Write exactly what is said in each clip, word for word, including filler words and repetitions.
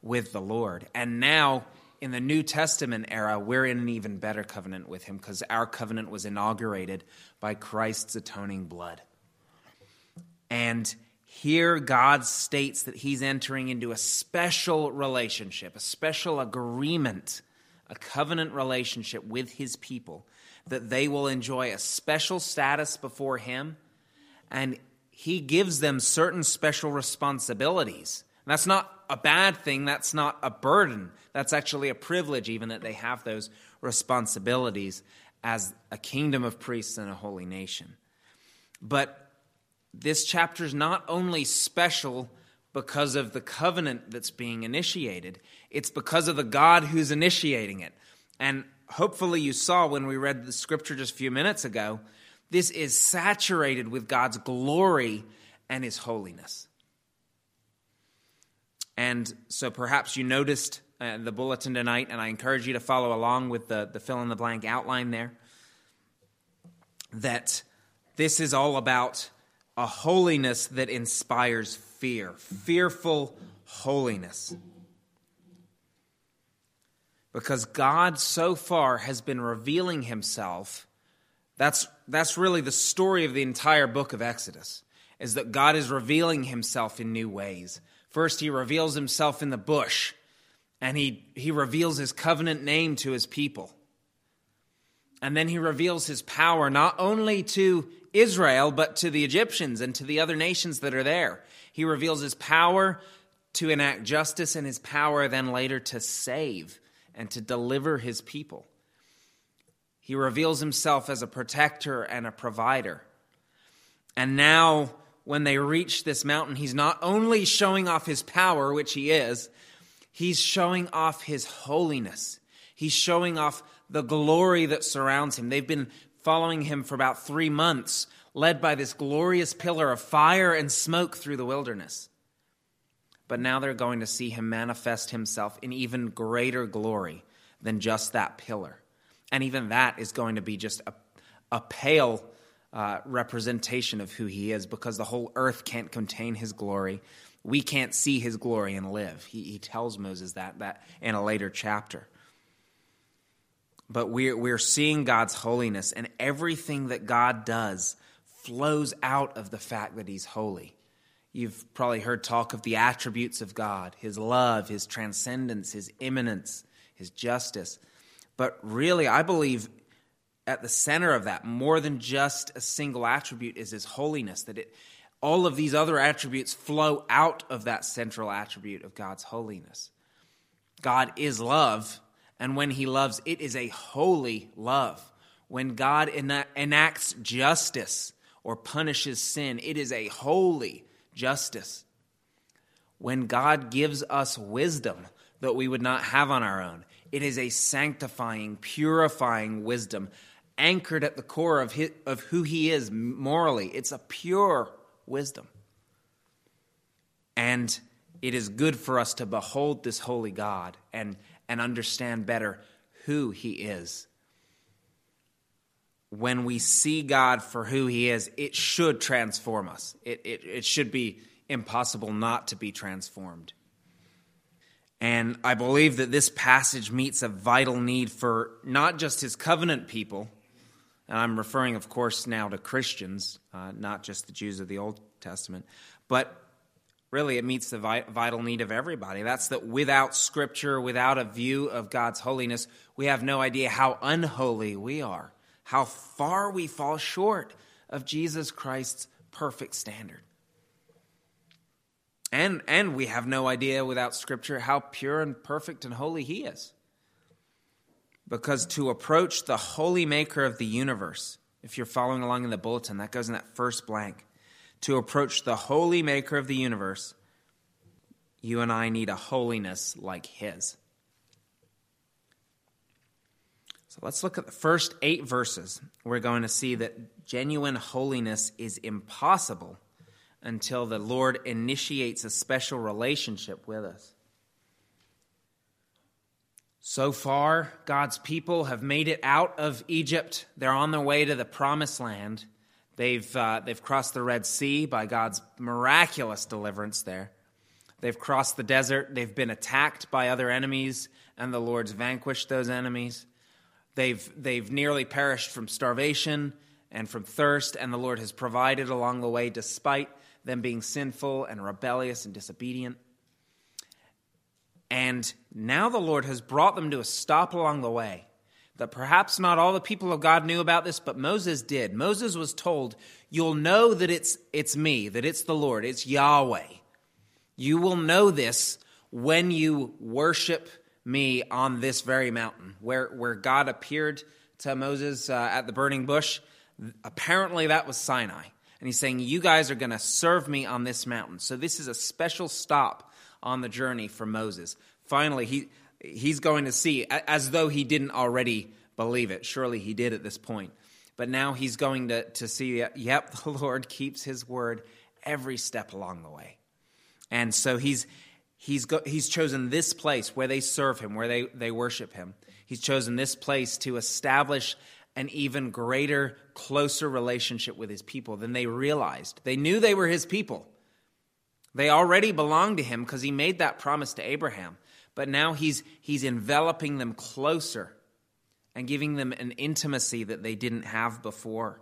with the Lord. And now, in the New Testament era, we're in an even better covenant with him because our covenant was inaugurated by Christ's atoning blood. And here God states that he's entering into a special relationship, a special agreement, a covenant relationship with his people, that they will enjoy a special status before him, and he gives them certain special responsibilities. And that's not a bad thing. That's not a burden. That's actually a privilege, even that they have those responsibilities as a kingdom of priests and a holy nation. But this chapter is not only special because of the covenant that's being initiated, it's because of the God who's initiating it. And hopefully you saw when we read the scripture just a few minutes ago, this is saturated with God's glory and his holiness. And so perhaps you noticed uh, the bulletin tonight, and I encourage you to follow along with the, the fill-in-the-blank outline there, that this is all about a holiness that inspires fear, fearful holiness. Because God so far has been revealing himself. That's, that's really the story of the entire book of Exodus, is that God is revealing himself in new ways. First, he reveals himself in the bush, and he, he reveals his covenant name to his people. And then he reveals his power not only to Israel, but to the Egyptians and to the other nations that are there. He reveals his power to enact justice and his power then later to save and to deliver his people. He reveals himself as a protector and a provider. And now, when they reach this mountain, he's not only showing off his power, which he is, he's showing off his holiness. He's showing off the glory that surrounds him. They've been following him for about three months, led by this glorious pillar of fire and smoke through the wilderness. But now they're going to see him manifest himself in even greater glory than just that pillar. And even that is going to be just a, a pale uh, representation of who he is, because the whole earth can't contain his glory. We can't see his glory and live. He, he tells Moses that, that in a later chapter. But we're, we're seeing God's holiness, and everything that God does flows out of the fact that he's holy. You've probably heard talk of the attributes of God, his love, his transcendence, his immanence, his justice. But really, I believe at the center of that, more than just a single attribute, is his holiness, that it, all of these other attributes flow out of that central attribute of God's holiness. God is love, and when he loves, it is a holy love. When God ena- enacts justice or punishes sin, it is a holy justice. When God gives us wisdom that we would not have on our own, it is a sanctifying, purifying wisdom anchored at the core of his, of who he is morally. It's a pure wisdom. And it is good for us to behold this holy God and, and understand better who he is. When we see God for who he is, it should transform us. It, it, it should be impossible not to be transformed. And I believe that this passage meets a vital need for not just his covenant people, and I'm referring, of course, now to Christians, uh, not just the Jews of the Old Testament, but really it meets the vi- vital need of everybody. That's that without Scripture, without a view of God's holiness, we have no idea how unholy we are, how far we fall short of Jesus Christ's perfect standard. And, and we have no idea without Scripture how pure and perfect and holy he is. Because to approach the holy maker of the universe, if you're following along in the bulletin, that goes in that first blank. To approach the holy maker of the universe, you and I need a holiness like his. So let's look at the first eight verses. We're going to see that genuine holiness is impossible until the Lord initiates a special relationship with us. So far, God's people have made it out of Egypt. They're on their way to the promised land. They've, uh, they've crossed the Red Sea by God's miraculous deliverance there. They've crossed the desert. They've been attacked by other enemies, and the Lord's vanquished those enemies. They've, they've nearly perished from starvation and from thirst, and the Lord has provided along the way despite them being sinful and rebellious and disobedient. And now the Lord has brought them to a stop along the way that perhaps not all the people of God knew about this, but Moses did. Moses was told, you'll know that it's, it's me, that it's the Lord, it's Yahweh. You will know this when you worship me on this very mountain, where, where God appeared to Moses uh, at the burning bush. Apparently that was Sinai. And he's saying, you guys are going to serve me on this mountain. So this is a special stop on the journey for Moses. Finally, he he's going to see, as though he didn't already believe it. Surely he did at this point. But now he's going to, to see, yep, the Lord keeps his word every step along the way. And so he's he's go, he's chosen this place where they serve him, where they, they worship him. He's chosen this place to establish an even greater, closer relationship with his people than they realized. They knew they were his people. They already belonged to him because he made that promise to Abraham. But now he's he's enveloping them closer and giving them an intimacy that they didn't have before.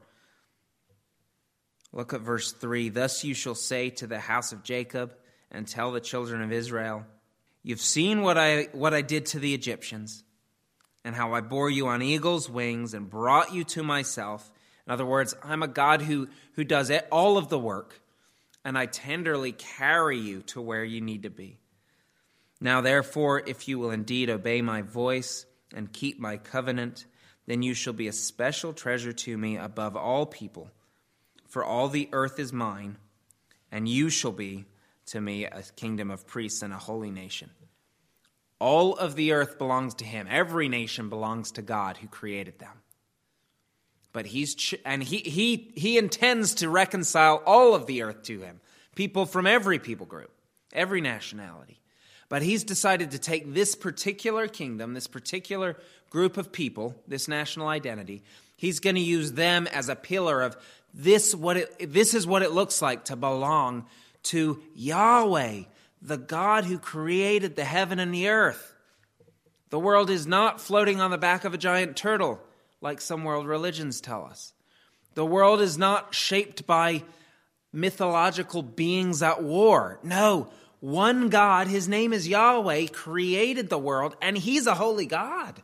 Look at verse three. Thus you shall say to the house of Jacob and tell the children of Israel, you've seen what I what I did to the Egyptians, and how I bore you on eagle's wings and brought you to myself. In other words, I'm a God who, who does all of the work, and I tenderly carry you to where you need to be. Now, therefore, if you will indeed obey my voice and keep my covenant, then you shall be a special treasure to me above all people. For all the earth is mine, and you shall be to me a kingdom of priests and a holy nation. All of the earth belongs to him. Every nation belongs to God who created them. But he's ch- and he he he intends to reconcile all of the earth to him. People from every people group, every nationality. But he's decided to take this particular kingdom, this particular group of people, this national identity. He's going to use them as a pillar of this. What it, this is what it looks like to belong to Yahweh, the God who created the heaven and the earth. The world is not floating on the back of a giant turtle, like some world religions tell us. The world is not shaped by mythological beings at war. No, one God, his name is Yahweh, created the world, and he's a holy God.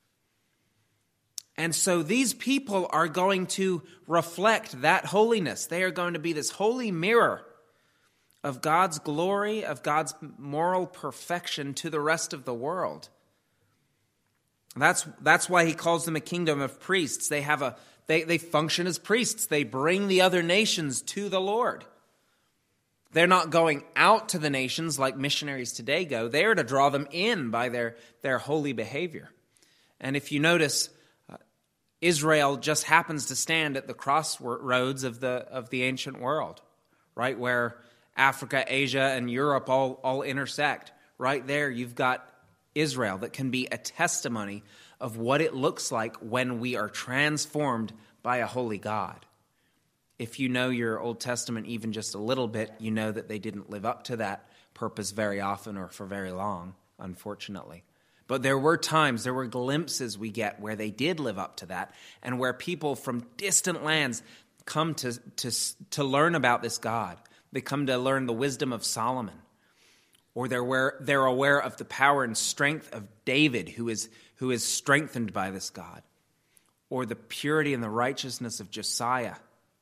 And so these people are going to reflect that holiness. They are going to be this holy mirror of God's glory, of God's moral perfection to the rest of the world. That's that's why he calls them a kingdom of priests. They have a they, they function as priests. They bring the other nations to the Lord. They're not going out to the nations like missionaries today go. They are to draw them in by their, their holy behavior. And if you notice, uh, Israel just happens to stand at the crossroads of the of the ancient world, right where Africa, Asia, and Europe all, all intersect. Right there, you've got Israel that can be a testimony of what it looks like when we are transformed by a holy God. If you know your Old Testament even just a little bit, you know that they didn't live up to that purpose very often or for very long, unfortunately. But there were times, there were glimpses we get where they did live up to that, and where people from distant lands come to, to, to learn about this God. They come to learn the wisdom of Solomon. Or they're aware, they're aware of the power and strength of David, who is, who is strengthened by this God. Or the purity and the righteousness of Josiah.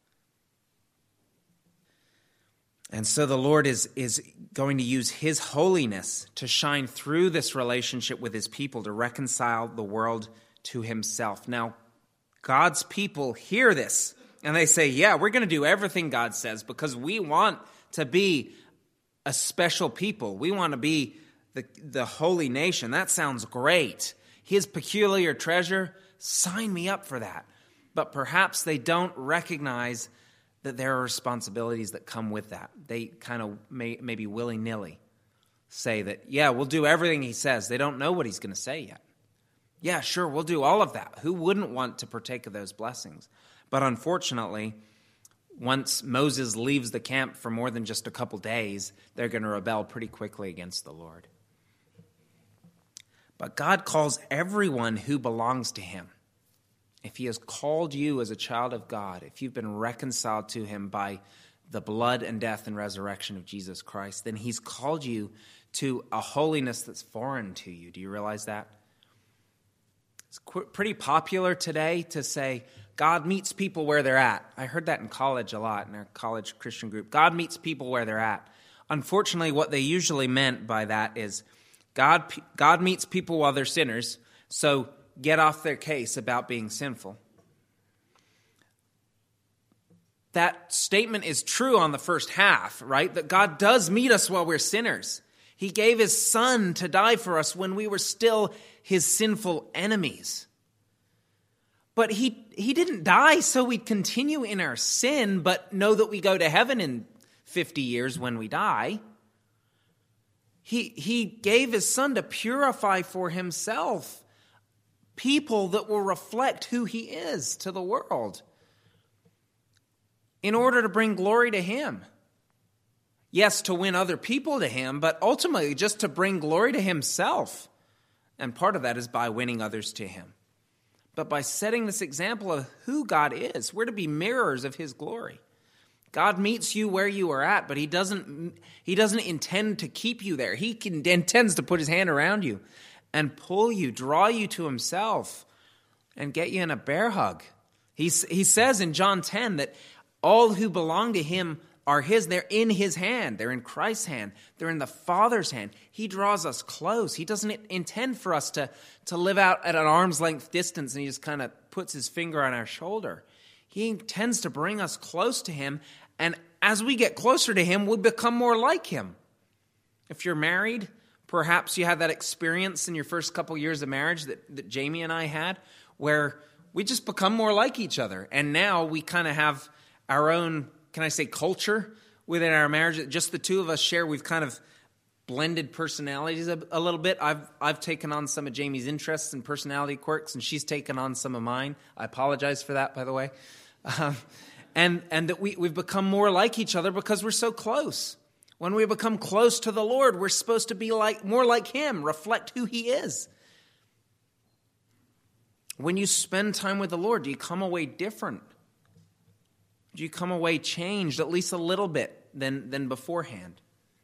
And so the Lord is, is going to use his holiness to shine through this relationship with his people to reconcile the world to himself. Now, God's people hear this and they say, yeah, we're going to do everything God says because we want to be a special people. We want to be the, the holy nation. That sounds great. His peculiar treasure, sign me up for that. But perhaps they don't recognize that there are responsibilities that come with that. They kind of may, maybe willy-nilly say that, yeah, we'll do everything he says. They don't know what he's going to say yet. Yeah, sure, we'll do all of that. Who wouldn't want to partake of those blessings? But unfortunately, once Moses leaves the camp for more than just a couple days, they're going to rebel pretty quickly against the Lord. But God calls everyone who belongs to him. If he has called you as a child of God, if you've been reconciled to him by the blood and death and resurrection of Jesus Christ, then he's called you to a holiness that's foreign to you. Do you realize that? It's qu- pretty popular today to say, God meets people where they're at. I heard that in college a lot, in our college Christian group. God meets people where they're at. Unfortunately, what they usually meant by that is God, God meets people while they're sinners, so get off their case about being sinful. That statement is true on the first half, right? That God does meet us while we're sinners. He gave his son to die for us when we were still his sinful enemies. But he, he didn't die so we'd continue in our sin, but know that we go to heaven in fifty years when we die. He, he gave his son to purify for himself people that will reflect who he is to the world in order to bring glory to him. Yes, to win other people to him, but ultimately just to bring glory to himself. And part of that is by winning others to him. But by setting this example of who God is, we're to be mirrors of his glory. God meets you where you are at, but he doesn't, he doesn't intend to keep you there. He can, intends to put his hand around you and pull you, draw you to himself, and get you in a bear hug. He, he says in John ten that all who belong to him are his. They're in his hand. They're in Christ's hand. They're in the Father's hand. He draws us close. He doesn't intend for us to, to live out at an arm's length distance and he just kind of puts his finger on our shoulder. He intends to bring us close to him, and as we get closer to him, we become more like him. If you're married, perhaps you had that experience in your first couple years of marriage that, that Jamie and I had, where we just become more like each other. And now we kind of have our own, can I say, culture within our marriage that just the two of us share. We've kind of blended personalities a, a little bit. I've I've taken on some of Jamie's interests and personality quirks, and she's taken on some of mine. I apologize for that, by the way. Um, and and that we, we've become more like each other because we're so close. When we become close to the Lord, we're supposed to be like more like him, reflect who he is. When you spend time with the Lord, do you come away different? Do you come away changed at least a little bit than, than beforehand?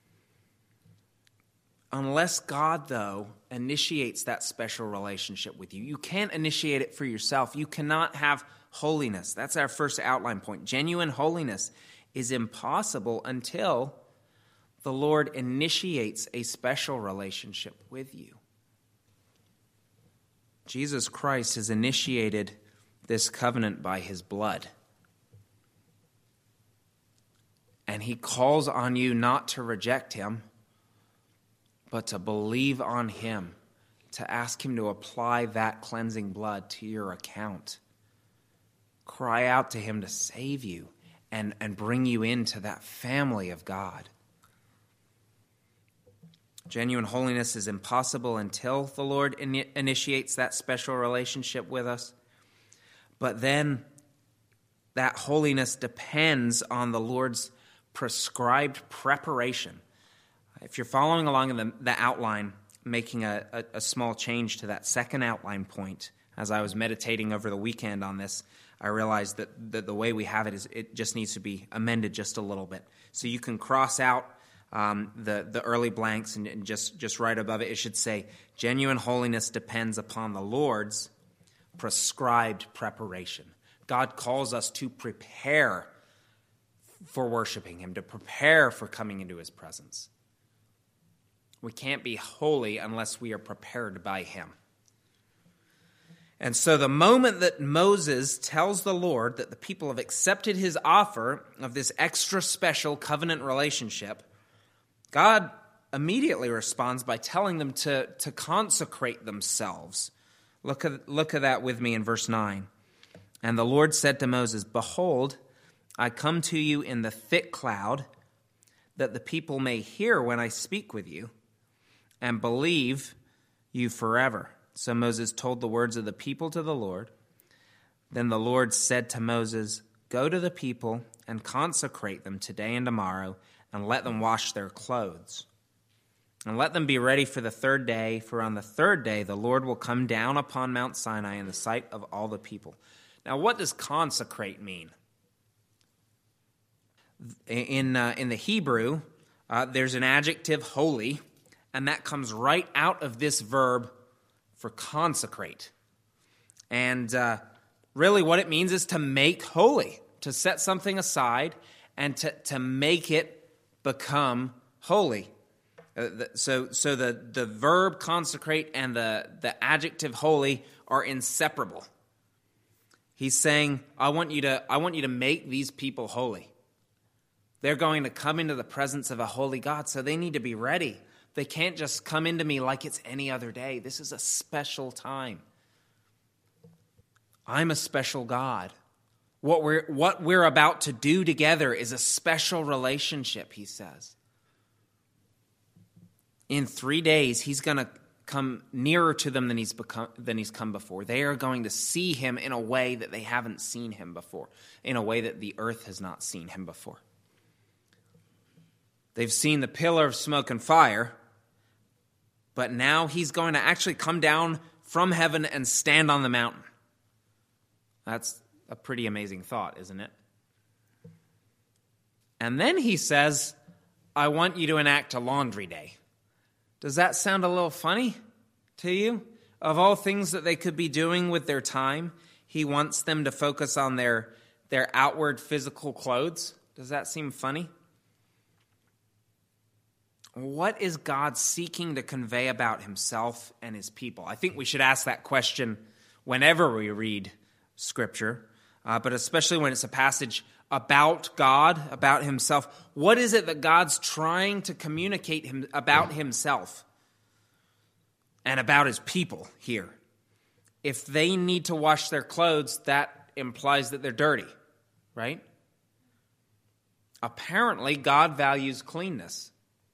Unless God, though, initiates that special relationship with you, you can't initiate it for yourself. You cannot have holiness. That's our first outline point. Genuine holiness is impossible until the Lord initiates a special relationship with you. Jesus Christ has initiated this covenant by his blood. And he calls on you not to reject him, but to believe on him, to ask him to apply that cleansing blood to your account. Cry out to him to save you and, and bring you into that family of God. Genuine holiness is impossible until the Lord in- initiates that special relationship with us. But then that holiness depends on the Lord's prescribed preparation. If you're following along in the, the outline, making a, a, a small change to that second outline point, as I was meditating over the weekend on this, I realized that the, the way we have it is it just needs to be amended just a little bit. So you can cross out um, the, the early blanks and, and just, just right above it, it should say, genuine holiness depends upon the Lord's prescribed preparation. God calls us to prepare for worshiping him, to prepare for coming into his presence. We can't be holy unless we are prepared by him. And so the moment that Moses tells the Lord that the people have accepted his offer of this extra special covenant relationship, God immediately responds by telling them to, to consecrate themselves. Look at, look at that with me in verse nine. And the Lord said to Moses, "Behold, I come to you in the thick cloud, that the people may hear when I speak with you, and believe you forever." So Moses told the words of the people to the Lord. Then the Lord said to Moses, "Go to the people and consecrate them today and tomorrow, and let them wash their clothes. And let them be ready for the third day, for on the third day the Lord will come down upon Mount Sinai in the sight of all the people." Now, what does consecrate mean? In, uh, in the Hebrew, uh, there's an adjective, holy, and that comes right out of this verb for consecrate. And uh, really what it means is to make holy, to set something aside and to, to make it become holy. Uh, the, so so the, the verb consecrate and the, the adjective holy are inseparable. He's saying, I want you to I want you to make these people holy. They're going to come into the presence of a holy God, so they need to be ready. They can't just come into me like it's any other day. This is a special time. I'm a special God. What we're what we're about to do together is a special relationship, he says. In three days, he's going to come nearer to them than he's become than he's come before. They are going to see him in a way that they haven't seen him before, in a way that the earth has not seen him before. They've seen the pillar of smoke and fire, but now he's going to actually come down from heaven and stand on the mountain. That's a pretty amazing thought, isn't it? And then he says, I want you to enact a laundry day. Does that sound a little funny to you? Of all things that they could be doing with their time, he wants them to focus on their, their outward physical clothes. Does that seem funny? What is God seeking to convey about himself and his people? I think we should ask that question whenever we read Scripture, uh, but especially when it's a passage about God, about himself. What is it that God's trying to communicate him, about himself and about his people here? If they need to wash their clothes, that implies that they're dirty, right? Apparently, God values cleanness.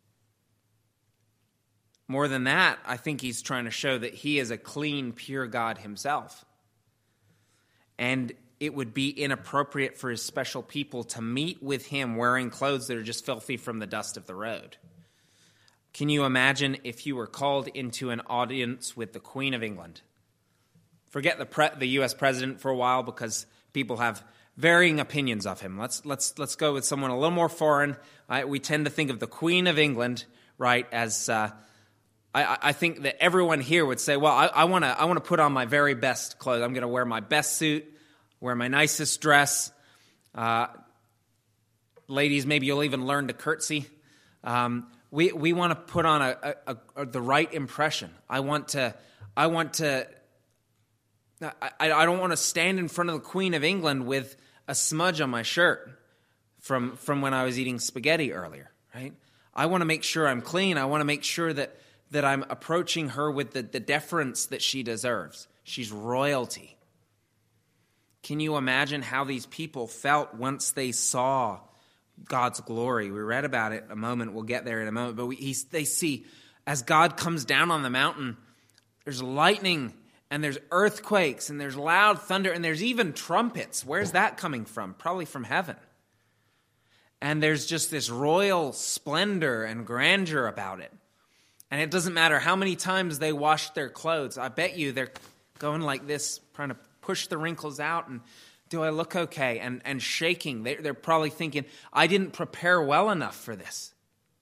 More than that, I think he's trying to show that he is a clean, pure God himself. And it would be inappropriate for his special people to meet with him wearing clothes that are just filthy from the dust of the road. Can you imagine if you were called into an audience with the Queen of England? Forget the pre- the U S president for a while, because people have varying opinions of him. Let's let's let's go with someone a little more foreign. Uh, we tend to think of the Queen of England, right, as uh, I, I think that everyone here would say, well, I want to I want to put on my very best clothes. I'm going to wear my best suit, wear my nicest dress. Uh, ladies, maybe you'll even learn to curtsy. Um, we we want to put on a, a, a, the right impression. I want to I want to I, I don't want to stand in front of the Queen of England with a smudge on my shirt from from when I was eating spaghetti earlier, right? I want to make sure I'm clean. I want to make sure that that I'm approaching her with the, the deference that she deserves. She's royalty. Can you imagine how these people felt once they saw God's glory? We read about it a moment. We'll get there in a moment. But we, he, they see, as God comes down on the mountain, there's lightning, and there's earthquakes, and there's loud thunder, and there's even trumpets. Where's that coming from? Probably from heaven. And there's just this royal splendor and grandeur about it. And it doesn't matter how many times they washed their clothes. I bet you they're going like this, trying to push the wrinkles out, and do I look okay? And and shaking. They, they're probably thinking, I didn't prepare well enough for this.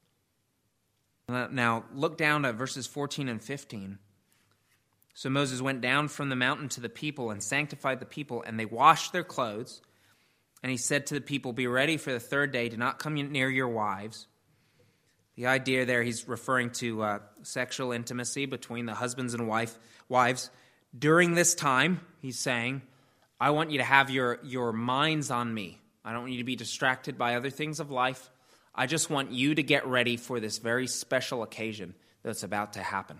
Now, look down at verses fourteen and fifteen. So Moses went down from the mountain to the people and sanctified the people, and they washed their clothes. And he said to the people, be ready for the third day. Do not come near your wives. The idea there, he's referring to uh, sexual intimacy between the husbands and wife, wives. During this time, he's saying, I want you to have your, your minds on me. I don't want you to be distracted by other things of life. I just want you to get ready for this very special occasion that's about to happen.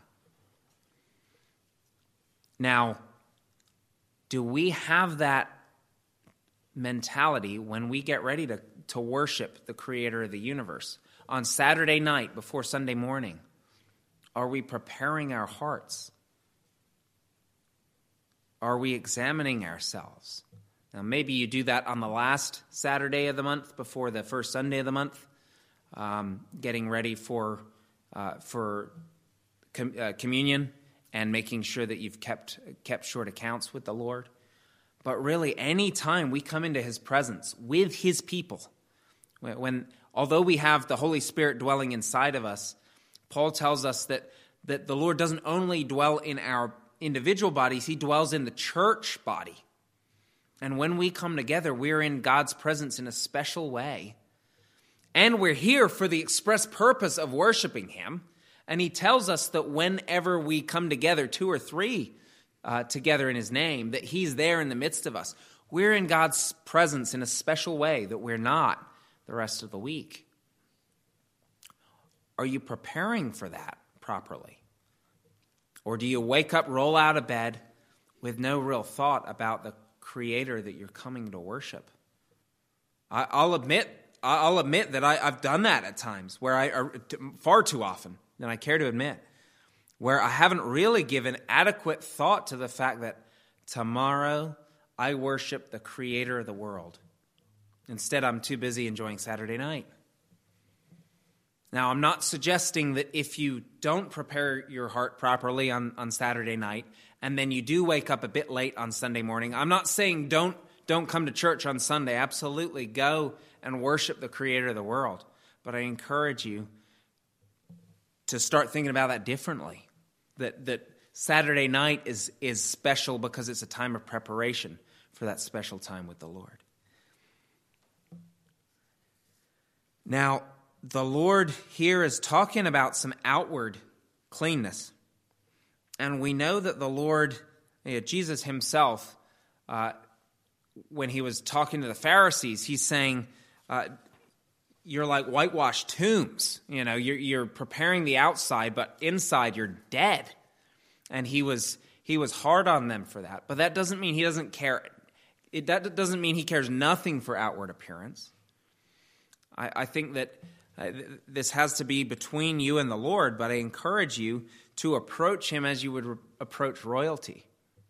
Now, do we have that mentality when we get ready to, to worship the creator of the universe? On Saturday night before Sunday morning, are we preparing our hearts? Are we examining ourselves? Now, maybe you do that on the last Saturday of the month before the first Sunday of the month, um, getting ready for uh, for com- uh, communion and making sure that you've kept kept short accounts with the Lord. But really, any time we come into his presence with his people, when, when although we have the Holy Spirit dwelling inside of us, Paul tells us that, that the Lord doesn't only dwell in our individual bodies, he dwells in the church body. And when we come together, we're in God's presence in a special way. And we're here for the express purpose of worshiping him. And he tells us that whenever we come together, two or three uh, together in his name, that he's there in the midst of us. We're in God's presence in a special way that we're not the rest of the week. Are you preparing for that properly? Or do you wake up, roll out of bed with no real thought about the Creator that you're coming to worship? I, I'll admit, I'll admit that I, I've done that at times, where I far too often than I care to admit, where I haven't really given adequate thought to the fact that tomorrow I worship the Creator of the world. Instead, I'm too busy enjoying Saturday night. Now, I'm not suggesting that if you don't prepare your heart properly on, on Saturday night, and then you do wake up a bit late on Sunday morning, I'm not saying don't, don't come to church on Sunday. Absolutely, go and worship the Creator of the world. But I encourage you to start thinking about that differently, that, that Saturday night is, is special because it's a time of preparation for that special time with the Lord. Now, the Lord here is talking about some outward cleanness. And we know that the Lord, Jesus himself, uh, when he was talking to the Pharisees, he's saying, uh, you're like whitewashed tombs. You know, you're, you're preparing the outside, but inside you're dead. And he was he was hard on them for that. But that doesn't mean he doesn't care. It, that doesn't mean he cares nothing for outward appearance. I, I think that Uh, this has to be between you and the Lord, but I encourage you to approach him as you would re- approach royalty.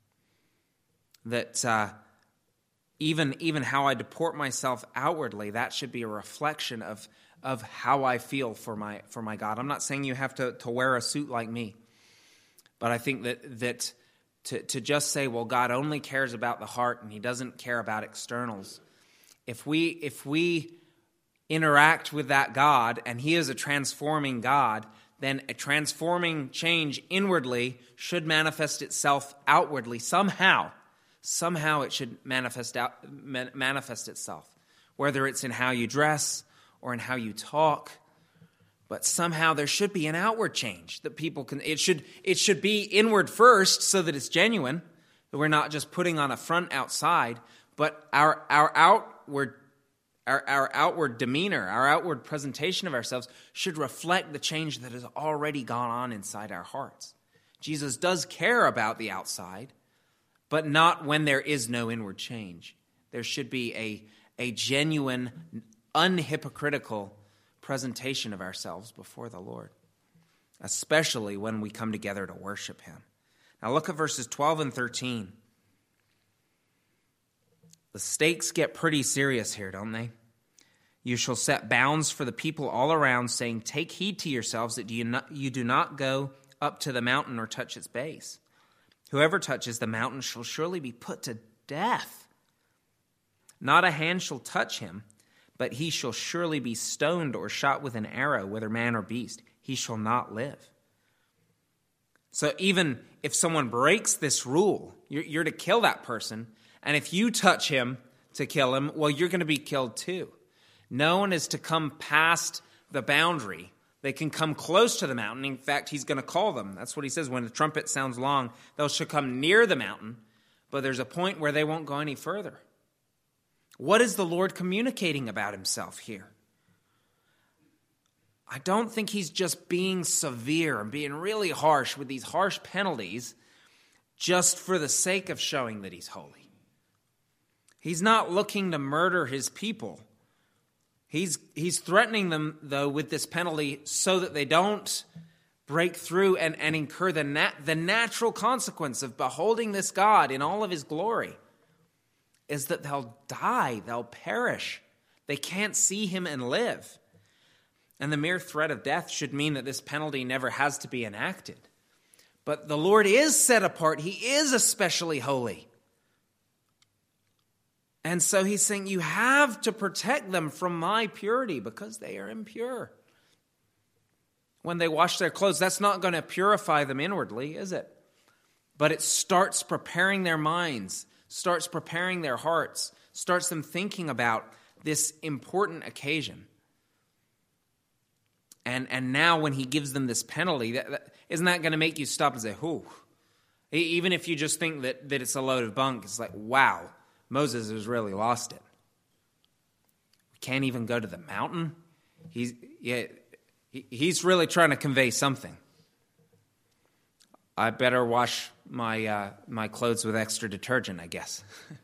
That uh, even, even how I deport myself outwardly, that should be a reflection of, of how I feel for my for my God. I'm not saying you have to, to wear a suit like me, but I think that that to, to just say, well, God only cares about the heart and he doesn't care about externals. If we if we interact with that God, and he is a transforming God, then a transforming change inwardly should manifest itself outwardly. Somehow, somehow it should manifest out, manifest itself, whether it's in how you dress or in how you talk. But somehow there should be an outward change that people can. It should it should be inward first, so that it's genuine. That we're not just putting on a front outside, but our our outward. Our, our outward demeanor, our outward presentation of ourselves should reflect the change that has already gone on inside our hearts. Jesus does care about the outside, but not when there is no inward change. There should be a, a genuine, unhypocritical presentation of ourselves before the Lord, especially when we come together to worship him. Now look at verses twelve and thirteen. The stakes get pretty serious here, don't they? You shall set bounds for the people all around, saying, take heed to yourselves that you, not, you do not go up to the mountain or touch its base. Whoever touches the mountain shall surely be put to death. Not a hand shall touch him, but he shall surely be stoned or shot with an arrow, whether man or beast. He shall not live. So even if someone breaks this rule, you're, you're to kill that person. And if you touch him to kill him, well, you're going to be killed too. No one is to come past the boundary. They can come close to the mountain. In fact, he's going to call them. That's what he says. When the trumpet sounds long, they shall come near the mountain, but there's a point where they won't go any further. What is the Lord communicating about himself here? I don't think he's just being severe and being really harsh with these harsh penalties just for the sake of showing that he's holy. He's not looking to murder his people. He's, he's threatening them, though, with this penalty so that they don't break through and, and incur the, nat, the natural consequence of beholding this God in all of his glory is that they'll die, they'll perish. They can't see him and live. And the mere threat of death should mean that this penalty never has to be enacted. But the Lord is set apart. He is especially holy. And so he's saying, you have to protect them from my purity because they are impure. When they wash their clothes, that's not going to purify them inwardly, is it? But it starts preparing their minds, starts preparing their hearts, starts them thinking about this important occasion. And and now when he gives them this penalty, that, that, isn't that going to make you stop and say, whew? Even if you just think that, that it's a load of bunk, it's like, wow, Moses has really lost it. We can't even go to the mountain. He's, yeah, he, he's really trying to convey something. I better wash my uh, my clothes with extra detergent, I guess.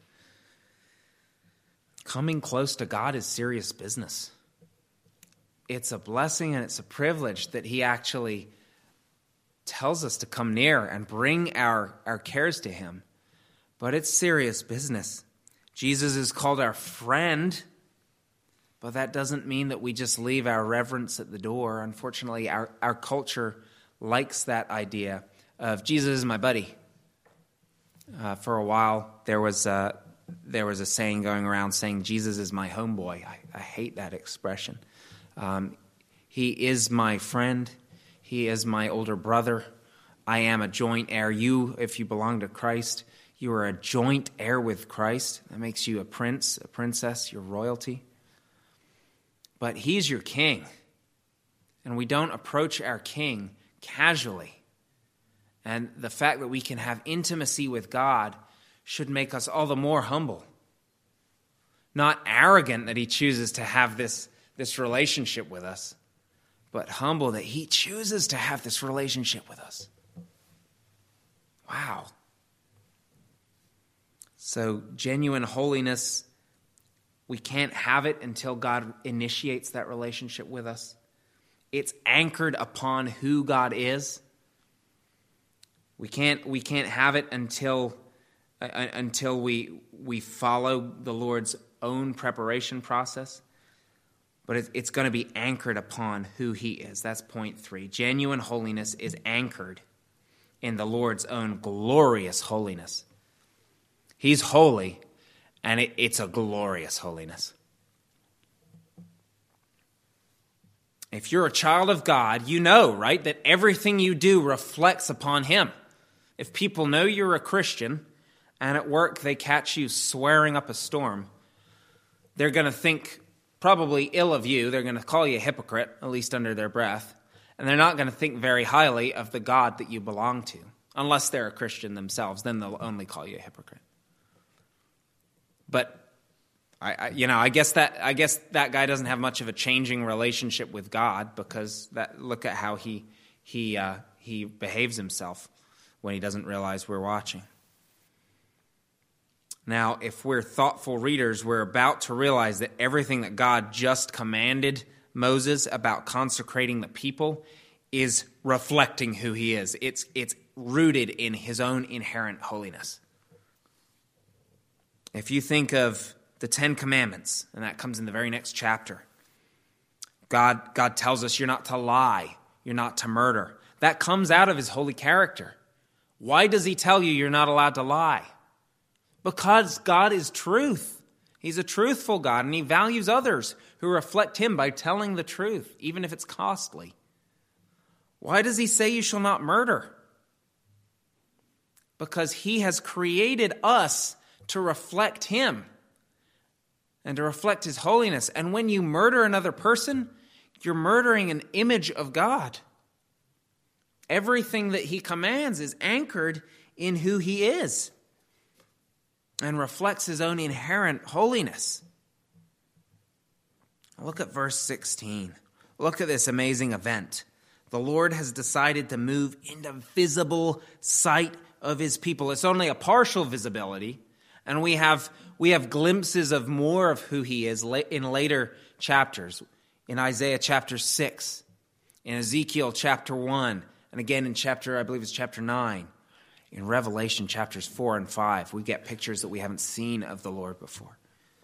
Coming close to God is serious business. It's a blessing and it's a privilege that he actually tells us to come near and bring our, our cares to him. But it's serious business. Jesus is called our friend, but that doesn't mean that we just leave our reverence at the door. Unfortunately, our, our culture likes that idea of Jesus is my buddy. Uh, for a while, there was a, there was a saying going around saying Jesus is my homeboy. I, I hate that expression. Um, he is my friend. He is my older brother. I am a joint heir. You, if you belong to Christ, you are a joint heir with Christ. That makes you a prince, a princess, your royalty. But he's your king. And we don't approach our king casually. And the fact that we can have intimacy with God should make us all the more humble. Not arrogant that he chooses to have this, this relationship with us, but humble that he chooses to have this relationship with us. Wow. So genuine holiness, we can't have it until God initiates that relationship with us. It's anchored upon who God is. We can't we can't have it until uh, until we we follow the Lord's own preparation process. But it, it's going to be anchored upon who he is. That's point three. Genuine holiness is anchored in the Lord's own glorious holiness. He's holy, and it, it's a glorious holiness. If you're a child of God, you know, right, that everything you do reflects upon him. If people know you're a Christian, and at work they catch you swearing up a storm, they're going to think probably ill of you. They're going to call you a hypocrite, at least under their breath. And they're not going to think very highly of the God that you belong to. Unless they're a Christian themselves, then they'll only call you a hypocrite. But I, I you know, I guess that I guess that guy doesn't have much of a changing relationship with God, because that look at how he he uh, he behaves himself when he doesn't realize we're watching. Now, if we're thoughtful readers, we're about to realize that everything that God just commanded Moses about consecrating the people is reflecting who he is. It's, it's rooted in his own inherent holiness. If you think of the Ten Commandments, and that comes in the very next chapter, God, God tells us you're not to lie, you're not to murder. That comes out of his holy character. Why does he tell you you're not allowed to lie? Because God is truth. He's a truthful God, and he values others who reflect him by telling the truth, even if it's costly. Why does he say you shall not murder? Because he has created us to reflect him and to reflect his holiness. And when you murder another person, you're murdering an image of God. Everything that he commands is anchored in who he is and reflects his own inherent holiness. Look at verse sixteen. Look at this amazing event. The Lord has decided to move into visible sight of his people. It's only a partial visibility, and we have we have glimpses of more of who he is in later chapters. In Isaiah chapter six, in Ezekiel chapter one, and again in chapter, I believe it's chapter nine. in Revelation chapters four and five, we get pictures that we haven't seen of the Lord before.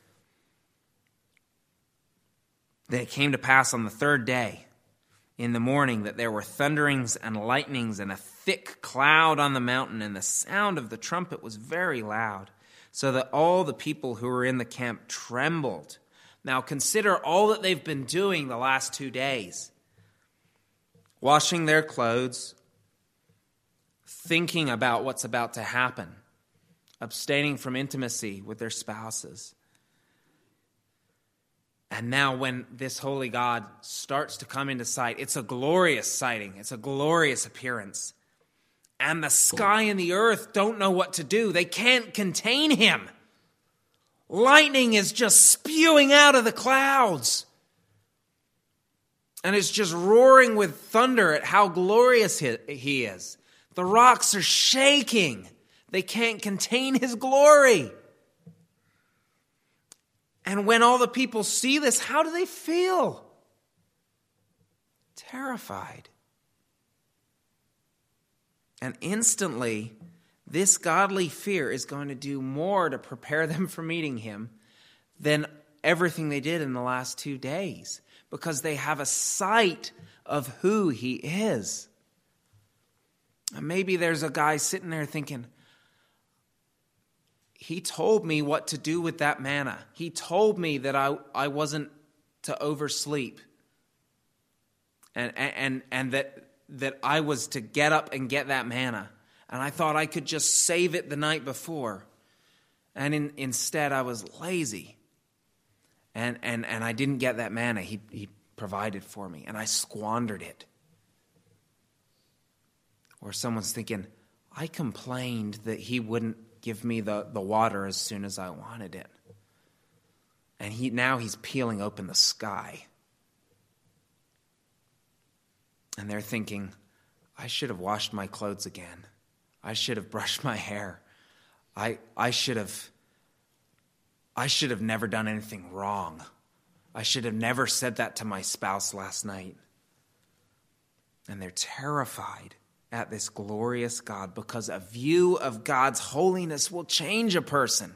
Then it came to pass on the third day in the morning that there were thunderings and lightnings and a thick cloud on the mountain, and the sound of the trumpet was very loud, so that all the people who were in the camp trembled. Now consider all that they've been doing the last two days. Washing their clothes, thinking about what's about to happen, abstaining from intimacy with their spouses. And now when this holy God starts to come into sight, it's a glorious sighting. It's a glorious appearance. And the sky and the earth don't know what to do. They can't contain him. Lightning is just spewing out of the clouds. And it's just roaring with thunder at how glorious he is. The rocks are shaking. They can't contain his glory. And when all the people see this, how do they feel? Terrified. And instantly, this godly fear is going to do more to prepare them for meeting him than everything they did in the last two days, because they have a sight of who he is. And maybe there's a guy sitting there thinking, he told me what to do with that manna. He told me that I, I wasn't to oversleep. And and and that that I was to get up and get that manna. And I thought I could just save it the night before. And in, instead I was lazy. And and and I didn't get that manna he he provided for me. And I squandered it. Or someone's thinking, I complained that he wouldn't give me the, the water as soon as I wanted it. And he now he's peeling open the sky. And they're thinking, I should have washed my clothes again. I should have brushed my hair. I I should have I should have never done anything wrong. I should have never said that to my spouse last night. And they're terrified at this glorious God, because a view of God's holiness will change a person.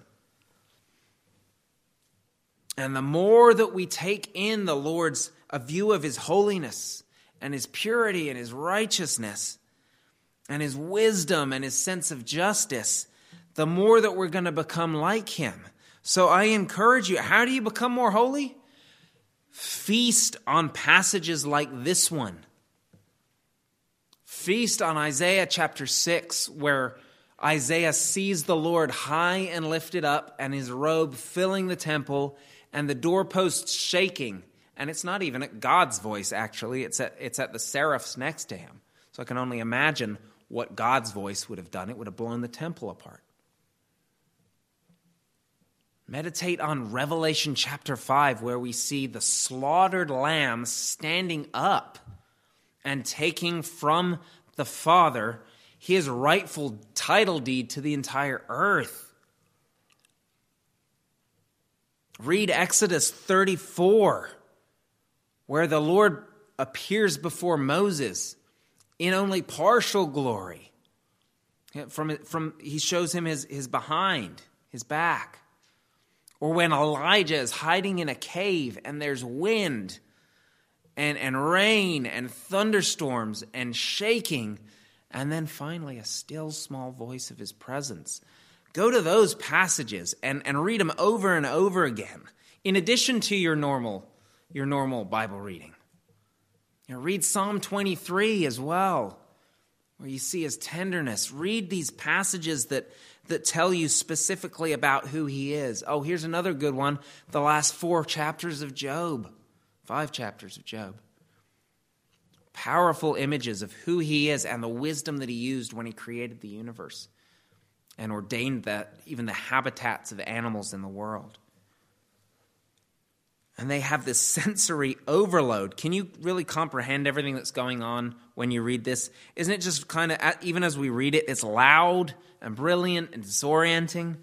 And the more that we take in the Lord's a view of his holiness and his purity and his righteousness and his wisdom and his sense of justice, the more that we're going to become like him. So I encourage you, how do you become more holy? Feast on passages like this one. Feast on Isaiah chapter six, where Isaiah sees the Lord high and lifted up, and his robe filling the temple, and the doorposts shaking. And it's not even at God's voice, actually. It's at, it's at the seraphs next to him. So I can only imagine what God's voice would have done. It would have blown the temple apart. Meditate on Revelation chapter five, where we see the slaughtered lamb standing up and taking from the Father his rightful title deed to the entire earth. Read Exodus thirty-four, where the Lord appears before Moses in only partial glory. From, from he shows him his, his behind, his back. Or when Elijah is hiding in a cave and there's wind and, and rain and thunderstorms and shaking, and then finally a still small voice of his presence. Go to those passages and, and read them over and over again, in addition to your normal, your normal Bible reading. You know, read Psalm twenty-three as well, where you see his tenderness. Read these passages that, that tell you specifically about who he is. Oh, here's another good one. The last four chapters of Job. Five chapters of Job. Powerful images of who he is and the wisdom that he used when he created the universe and ordained that even the habitats of animals in the world. And they have this sensory overload. Can you really comprehend everything that's going on when you read this? Isn't it just kind of, even as we read it, it's loud and brilliant and disorienting?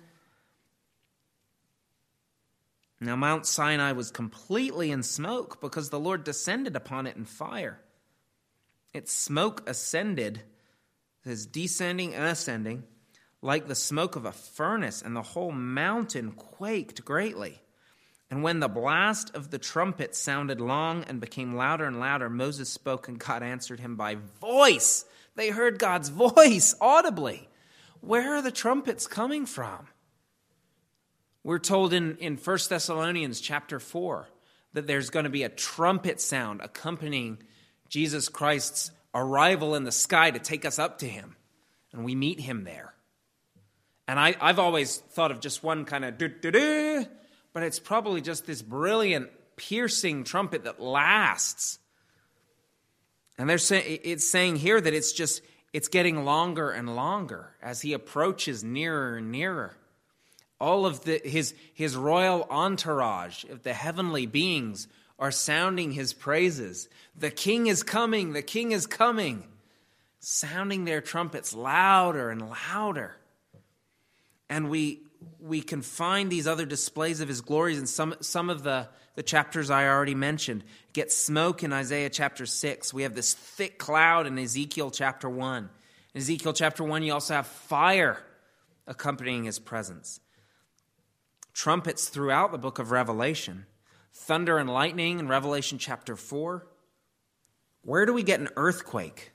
Now Mount Sinai was completely in smoke because the Lord descended upon it in fire. Its smoke ascended It says, descending and ascending like the smoke of a furnace, and the whole mountain quaked greatly. And when the blast of the trumpet sounded long and became louder and louder, Moses spoke, and God answered him by voice. They heard God's voice audibly. Where are the trumpets coming from? We're told in, in First Thessalonians chapter four that there's going to be a trumpet sound accompanying Jesus Christ's arrival in the sky to take us up to him. And we meet him there. And I, I've always thought of just one kind of do-do-do, but it's probably just this brilliant, piercing trumpet that lasts. And they're saying, it's saying here that it's just, it's getting longer and longer as he approaches nearer and nearer. All of the, his, his royal entourage of the heavenly beings are sounding his praises. The king is coming, the king is coming. Sounding their trumpets louder and louder. And we we can find these other displays of his glories in some, some of the, the chapters I already mentioned. Get smoke in Isaiah chapter six. We have this thick cloud in Ezekiel chapter one. In Ezekiel chapter one, you also have fire accompanying his presence. Trumpets throughout the book of Revelation. Thunder and lightning in Revelation chapter four. Where do we get an earthquake?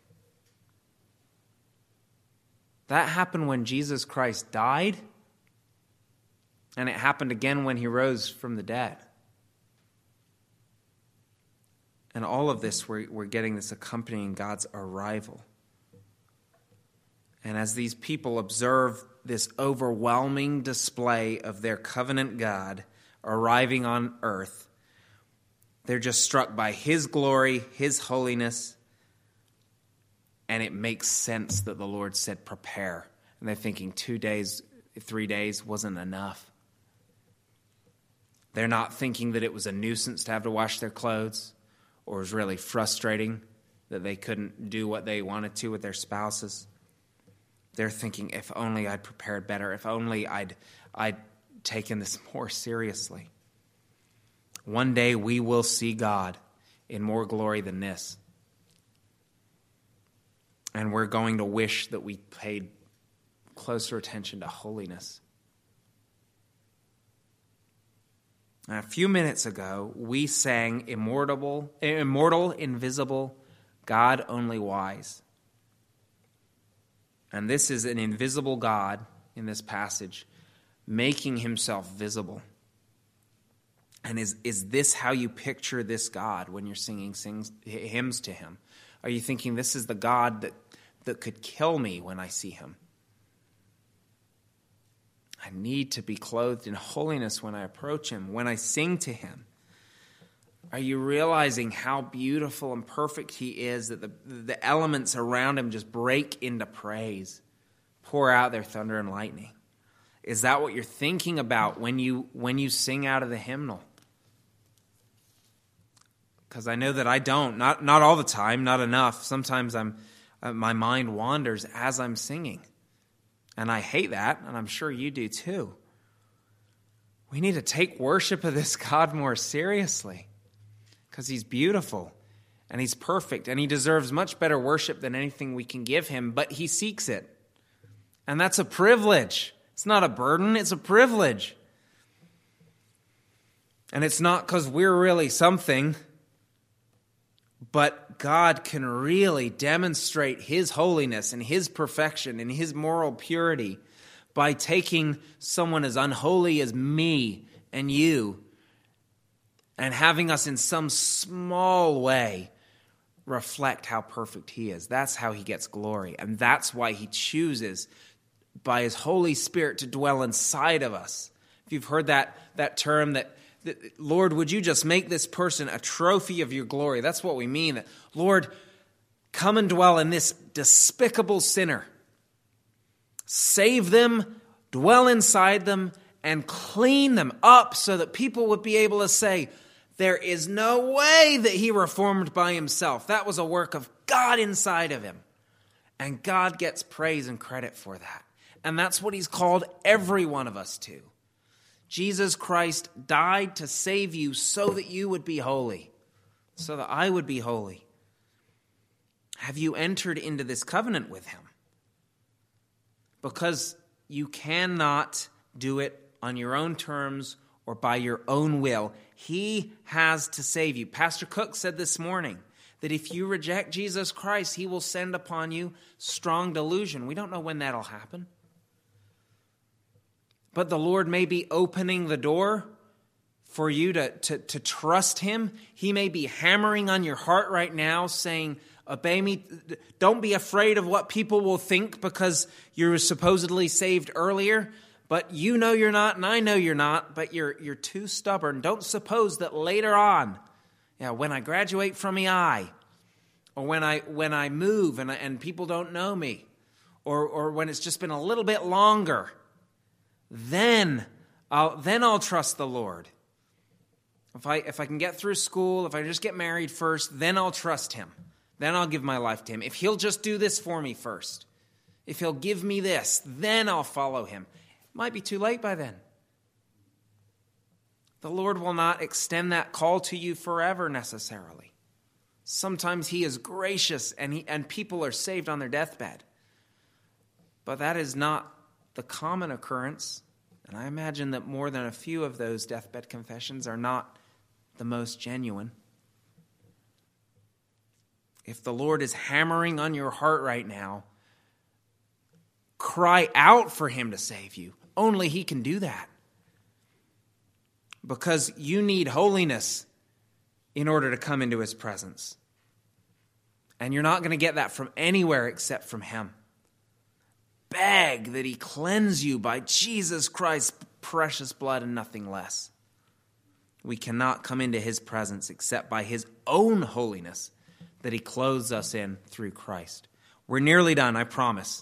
That happened when Jesus Christ died, and it happened again when he rose from the dead. And all of this, we're, we're getting this accompanying God's arrival. And as these people observe this overwhelming display of their covenant God arriving on earth, they're just struck by his glory, his holiness, and it makes sense that the Lord said, prepare. And they're thinking two days, three days wasn't enough. They're not thinking that it was a nuisance to have to wash their clothes, or it was really frustrating that they couldn't do what they wanted to with their spouses. They're thinking, if only I'd prepared better, if only I'd, I'd taken this more seriously. One day we will see God in more glory than this. And we're going to wish that we paid closer attention to holiness. Now, a few minutes ago, we sang immortal, immortal, invisible, God only wise. And this is an invisible God in this passage, making himself visible. And is, is this how you picture this God when you're singing sings, hymns to him? Are you thinking this is the God that, that could kill me when I see him? I need to be clothed in holiness when I approach him, when I sing to him. Are you realizing how beautiful and perfect he is, that the, the elements around him just break into praise, pour out their thunder and lightning? Is that what you're thinking about when you when you sing out of the hymnal? Because I know that I don't, not not all the time, not enough. Sometimes I'm uh, my mind wanders as I'm singing. And I hate that, and I'm sure you do too. We need to take worship of this God more seriously because he's beautiful and he's perfect and he deserves much better worship than anything we can give him, but he seeks it. And that's a privilege. It's not a burden, it's a privilege. And it's not because we're really something, but God can really demonstrate his holiness and his perfection and his moral purity by taking someone as unholy as me and you and having us in some small way reflect how perfect he is. That's how he gets glory. And that's why he chooses by his Holy Spirit to dwell inside of us. If you've heard that, that term that Lord, would you just make this person a trophy of your glory? That's what we mean. That, Lord, come and dwell in this despicable sinner. Save them, dwell inside them, and clean them up so that people would be able to say, there is no way that he reformed by himself. That was a work of God inside of him. And God gets praise and credit for that. And that's what he's called every one of us to. Jesus Christ died to save you so that you would be holy, so that I would be holy. Have you entered into this covenant with him? because you cannot do it on your own terms or by your own will. He has to save you. Pastor Cook said this morning that if you reject Jesus Christ, he will send upon you strong delusion. We don't know when that'll happen. But the Lord may be opening the door for you to, to, to trust him. He may be hammering on your heart right now saying, obey me. Don't be afraid of what people will think because you're supposedly saved earlier. But you know you're not, and I know you're not, but you're you're too stubborn. Don't suppose that later on, yeah, when I graduate from E I, or when I when I move and I, and people don't know me, or or when it's just been a little bit longer, then I'll then I'll trust the Lord. If I if I can get through school, if I just get married first, then I'll trust him. Then I'll give my life to him. If he'll just do this for me first, if he'll give me this, then I'll follow him. Might be too late by then. The Lord will not extend that call to you forever necessarily. Sometimes he is gracious and he, and people are saved on their deathbed. But that is not the common occurrence. And I imagine that more than a few of those deathbed confessions are not the most genuine. If the Lord is hammering on your heart right now, cry out for him to save you. Only he can do that. Because you need holiness in order to come into his presence. And you're not going to get that from anywhere except from him. Beg that he cleanse you by Jesus Christ's precious blood and nothing less. We cannot come into his presence except by his own holiness that he clothes us in through Christ. We're nearly done, I promise.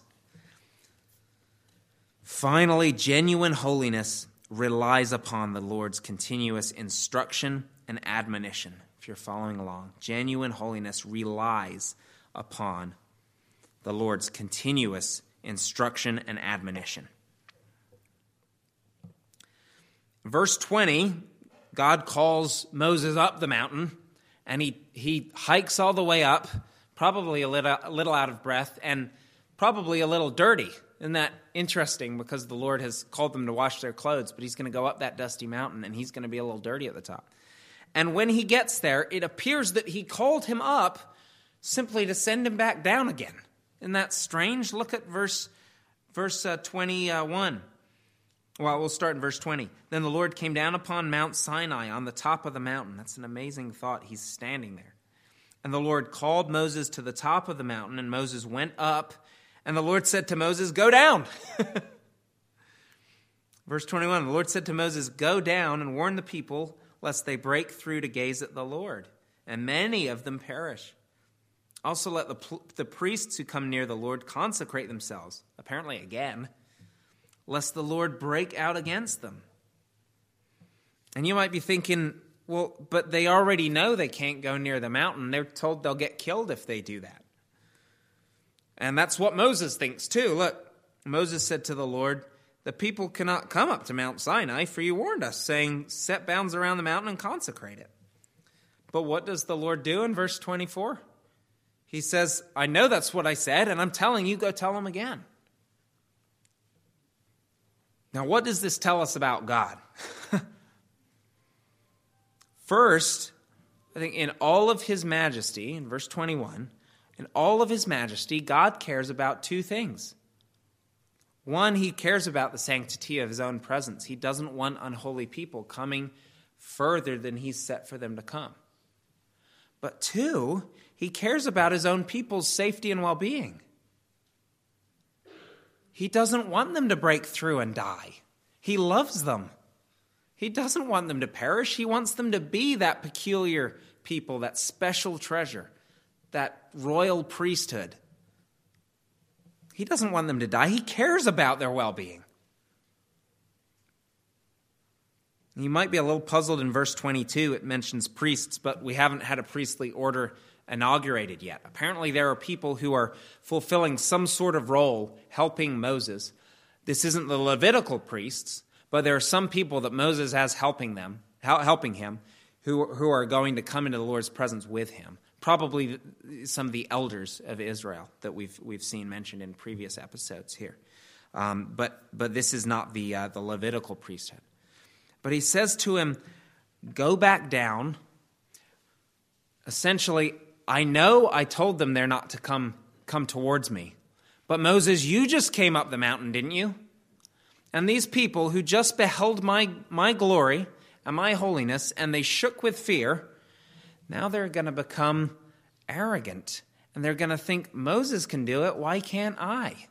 Finally, genuine holiness relies upon the Lord's continuous instruction and admonition. If you're following along, genuine holiness relies upon the Lord's continuous instruction and admonition. Verse twenty, God calls Moses up the mountain, and he, he hikes all the way up, probably a little, a little out of breath, and probably a little dirty. Isn't that interesting? Because the Lord has called them to wash their clothes, but he's going to go up that dusty mountain, and he's going to be a little dirty at the top. And when he gets there, it appears that he called him up simply to send him back down again. Isn't that strange? Look at verse, verse uh, twenty-one. Well, we'll start in verse twenty. Then the Lord came down upon Mount Sinai on the top of the mountain. That's an amazing thought. He's standing there. And the Lord called Moses to the top of the mountain, and Moses went up. And the Lord said to Moses, go down. Verse twenty-one, the Lord said to Moses, go down and warn the people, lest they break through to gaze at the Lord, and many of them perish. Also let the, the priests who come near the Lord consecrate themselves, apparently again, lest the Lord break out against them. And you might be thinking, well, but they already know they can't go near the mountain. They're told they'll get killed if they do that. And that's what Moses thinks too. Look, Moses said to the Lord, the people cannot come up to Mount Sinai, for you warned us, saying, set bounds around the mountain and consecrate it. But what does the Lord do in verse twenty-four? He says, I know that's what I said, and I'm telling you, go tell them again. Now, what does this tell us about God? First, I think in all of his majesty, in verse twenty-one, in all of his majesty, God cares about two things. One, he cares about the sanctity of his own presence. He doesn't want unholy people coming further than he's set for them to come. But two, he cares about his own people's safety and well-being. He doesn't want them to break through and die. He loves them. He doesn't want them to perish. He wants them to be that peculiar people, that special treasure, that royal priesthood. He doesn't want them to die. He cares about their well-being. You might be a little puzzled in verse twenty-two. It mentions priests, but we haven't had a priestly order inaugurated yet. Apparently there are people who are fulfilling some sort of role helping Moses. This isn't the Levitical priests, but there are some people that Moses has helping them, helping him, who, who are going to come into the Lord's presence with him. Probably some of the elders of Israel that we've we've seen mentioned in previous episodes here. Um, but but this is not the uh, the Levitical priesthood. But he says to him, go back down. Essentially, I know I told them they're not to come come towards me. But Moses, you just came up the mountain, didn't you? And these people who just beheld my, my glory and my holiness, and they shook with fear, now they're going to become arrogant. And they're going to think, Moses can do it, why can't I?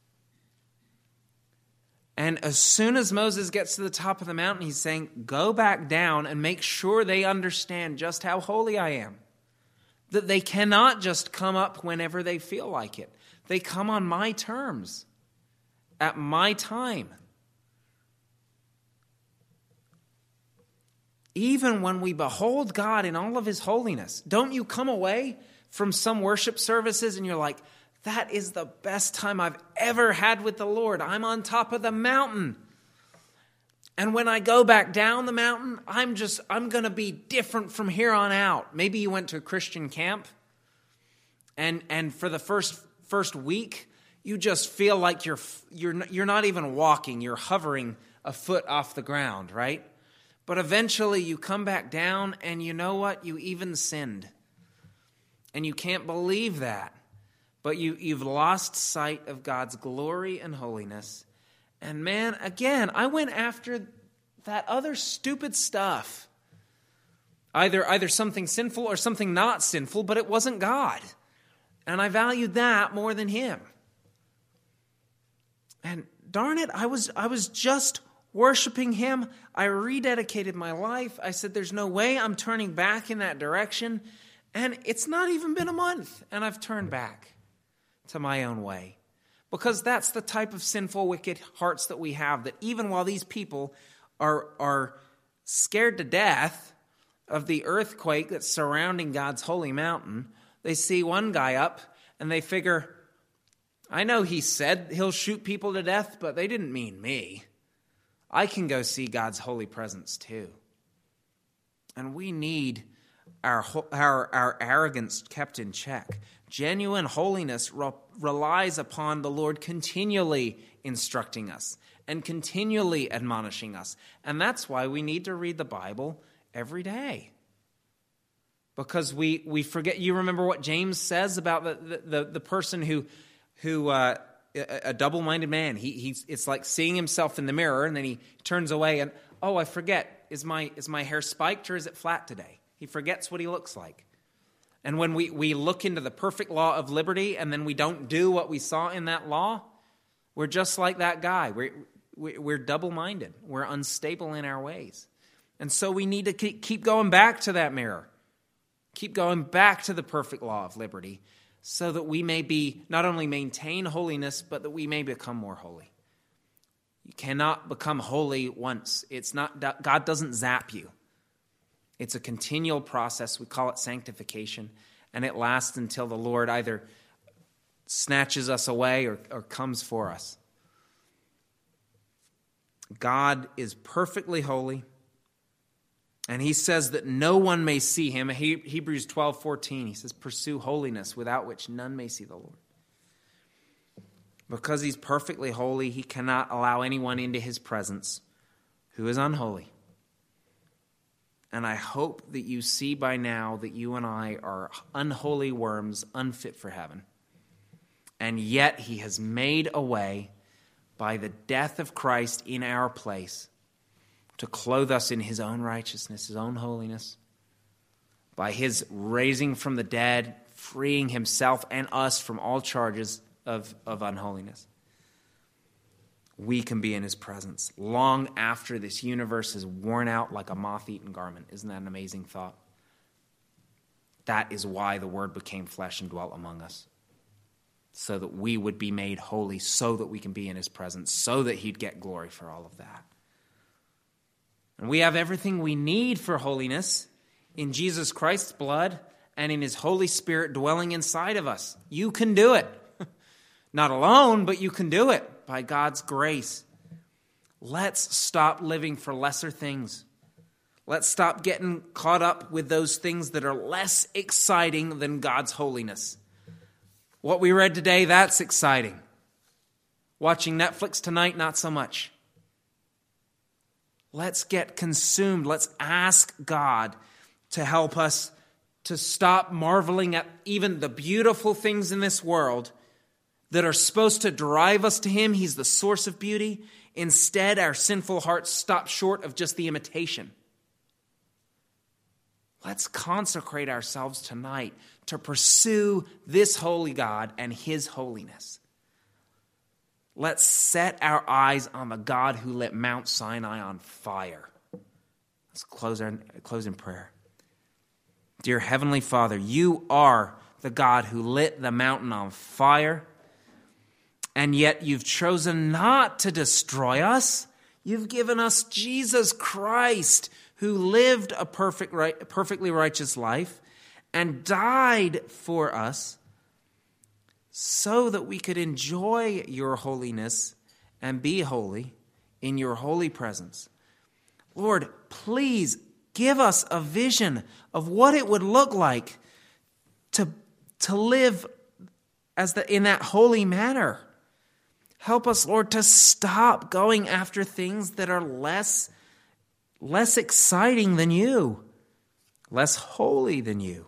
And as soon as Moses gets to the top of the mountain, he's saying, go back down and make sure they understand just how holy I am. That they cannot just come up whenever they feel like it. They come on my terms, at my time. Even when we behold God in all of his holiness, don't you come away from some worship services and you're like, that is the best time I've ever had with the Lord. I'm on top of the mountain. And when I go back down the mountain, I'm just, I'm going to be different from here on out. Maybe you went to a Christian camp and and for the first first week, you just feel like you're you're you're not even walking, you're hovering a foot off the ground, right? But eventually you come back down and you know what? You even sinned. And you can't believe that. But you, you've lost sight of God's glory and holiness. And man, again, I went after that other stupid stuff. Either, either something sinful or something not sinful, but it wasn't God. And I valued that more than him. And darn it, I was I was just worshiping him. I rededicated my life. I said, there's no way I'm turning back in that direction. And it's not even been a month, and I've turned back to my own way. Because that's the type of sinful, wicked hearts that we have, that even while these people are, are scared to death of the earthquake that's surrounding God's holy mountain, they see one guy up, and they figure, I know he said he'll shoot people to death, but they didn't mean me. I can go see God's holy presence too. And we need our, our, our arrogance kept in check. Genuine holiness re- relies upon the Lord continually instructing us and continually admonishing us. And that's why we need to read the Bible every day. Because we, we forget, you remember what James says about the, the, the person who, who uh, a, a double-minded man. He, he's, it's like seeing himself in the mirror, and then he turns away and, oh, I forget, is my, is my hair spiked or is it flat today? He forgets what he looks like. And when we, we look into the perfect law of liberty and then we don't do what we saw in that law, we're just like that guy. We're, we're double-minded. We're unstable in our ways. And so we need to keep going back to that mirror. Keep going back to the perfect law of liberty so that we may be not only maintain holiness, but that we may become more holy. You cannot become holy once. It's not, God doesn't zap you. It's a continual process. We call it sanctification, and it lasts until the Lord either snatches us away or, or comes for us. God is perfectly holy, and he says that no one may see him. He, Hebrews twelve fourteen, he says, pursue holiness without which none may see the Lord. Because he's perfectly holy, he cannot allow anyone into his presence who is unholy. And I hope that you see by now that you and I are unholy worms, unfit for heaven. And yet he has made a way by the death of Christ in our place to clothe us in his own righteousness, his own holiness. By his raising from the dead, freeing himself and us from all charges of, of unholiness. We can be in his presence long after this universe is worn out like a moth-eaten garment. Isn't that an amazing thought? That is why the Word became flesh and dwelt among us. So that we would be made holy, so that we can be in his presence, so that he'd get glory for all of that. And we have everything we need for holiness in Jesus Christ's blood and in his Holy Spirit dwelling inside of us. You can do it. Not alone, but you can do it. By God's grace. Let's stop living for lesser things. Let's stop getting caught up with those things that are less exciting than God's holiness. What we read today, that's exciting. Watching Netflix tonight, not so much. Let's get consumed. Let's ask God to help us to stop marveling at even the beautiful things in this world that are supposed to drive us to Him. He's the source of beauty. Instead, our sinful hearts stop short of just the imitation. Let's consecrate ourselves tonight to pursue this holy God and His holiness. Let's set our eyes on the God who lit Mount Sinai on fire. Let's close, our, close in prayer. Dear Heavenly Father, you are the God who lit the mountain on fire, and yet you've chosen not to destroy us. You've given us Jesus Christ, who lived a perfect, right, perfectly righteous life and died for us so that we could enjoy your holiness and be holy in your holy presence. Lord, please give us a vision of what it would look like to, to live as the, in that holy manner. Help us, Lord, to stop going after things that are less, less exciting than you, less holy than you.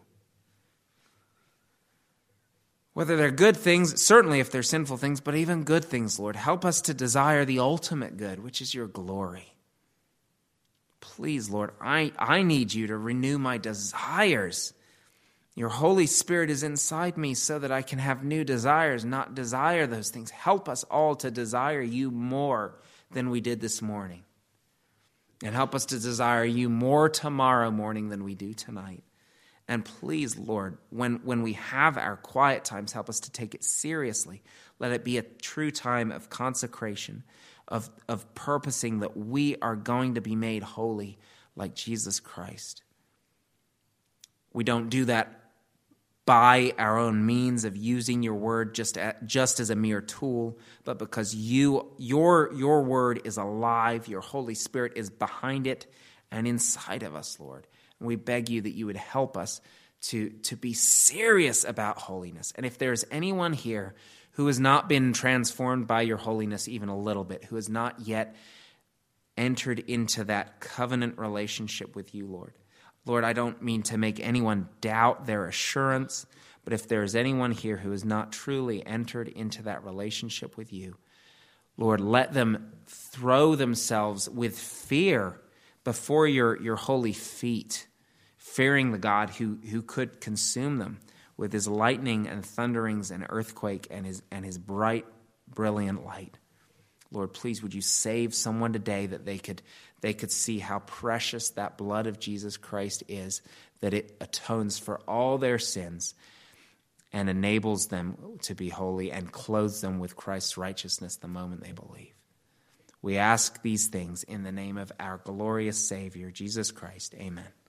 Whether they're good things, certainly if they're sinful things, but even good things, Lord, help us to desire the ultimate good, which is your glory. Please, Lord, I, I need you to renew my desires. Your Holy Spirit is inside me so that I can have new desires, not desire those things. Help us all to desire you more than we did this morning. And help us to desire you more tomorrow morning than we do tonight. And please, Lord, when, when we have our quiet times, help us to take it seriously. Let it be a true time of consecration, of, of purposing that we are going to be made holy like Jesus Christ. We don't do that by our own means of using your word just, at, just as a mere tool, but because you, your, your word is alive, your Holy Spirit is behind it and inside of us, Lord. And we beg you that you would help us to, to be serious about holiness. And if there's anyone here who has not been transformed by your holiness even a little bit, who has not yet entered into that covenant relationship with you, Lord, Lord, I don't mean to make anyone doubt their assurance, but if there is anyone here who has not truly entered into that relationship with you, Lord, let them throw themselves with fear before your, your holy feet, fearing the God who, who could consume them with his lightning and thunderings and earthquake and his, and his bright, brilliant light. Lord, please, would you save someone today that they could they could see how precious that blood of Jesus Christ is, that it atones for all their sins and enables them to be holy and clothes them with Christ's righteousness the moment they believe. We ask these things in the name of our glorious Savior, Jesus Christ. Amen.